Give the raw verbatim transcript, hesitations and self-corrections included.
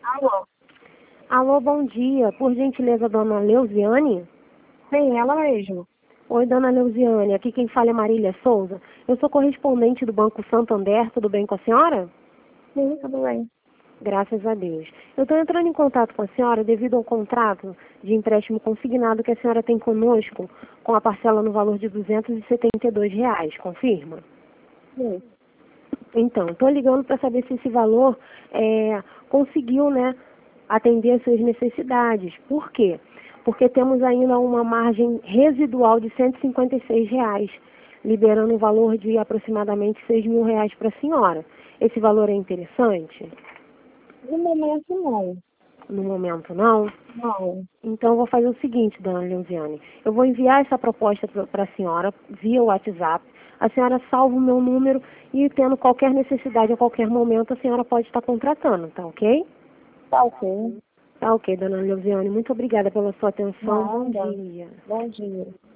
Alô? Alô, bom dia. Por gentileza, dona Leuziane? Sim, ela mesmo. Oi, dona Leuziane. Aqui quem fala é Marília Souza. Eu sou correspondente do Banco Santander. Tudo bem com a senhora? Sim, tudo bem. Graças a Deus. Eu estou entrando em contato com a senhora devido ao contrato de empréstimo consignado que a senhora tem conosco, com a parcela no valor de duzentos e setenta e dois reais. Confirma? Sim. Então, estou ligando para saber se esse valor é, conseguiu, né, atender às suas necessidades. Por quê? Porque temos ainda uma margem residual de cento e cinquenta e seis reais, liberando um valor de aproximadamente seis mil reais para a senhora. Esse valor é interessante? No momento, não. No momento, não? Não. Então, eu vou fazer o seguinte, dona Leuziane. Eu vou enviar essa proposta para a senhora via WhatsApp. A senhora salva o meu número e, tendo qualquer necessidade a qualquer momento, a senhora pode estar contratando, tá ok? Tá ok. Tá ok, dona Leuziane. Muito obrigada pela sua atenção. Bom Nada. dia. Bom dia.